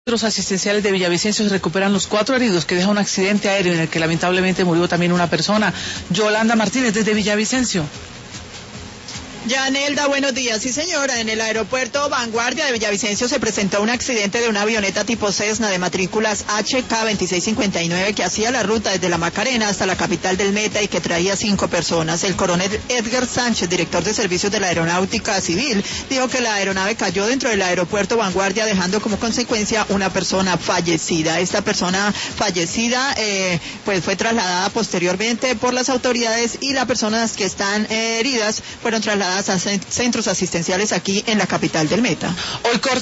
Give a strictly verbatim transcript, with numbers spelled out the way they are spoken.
Centros asistenciales de Villavicencio se recuperan los cuatro heridos que deja un accidente aéreo en el que lamentablemente murió también una persona. Yolanda Martínez desde Villavicencio. Yanelda, buenos días. Sí, señora, en el aeropuerto Vanguardia de Villavicencio se presentó un accidente de una avioneta tipo Cessna de matrículas H K veintiséis cincuenta y nueve que hacía la ruta desde la Macarena hasta la capital del Meta y que traía cinco personas. El coronel Edgar Sánchez, director de servicios de la Aeronáutica Civil, dijo que la aeronave cayó dentro del aeropuerto Vanguardia, dejando como consecuencia una persona fallecida. Esta persona fallecida eh, pues fue trasladada posteriormente por las autoridades y las personas que están eh, heridas fueron trasladadas a centros asistenciales aquí en la capital del Meta. Hoy corta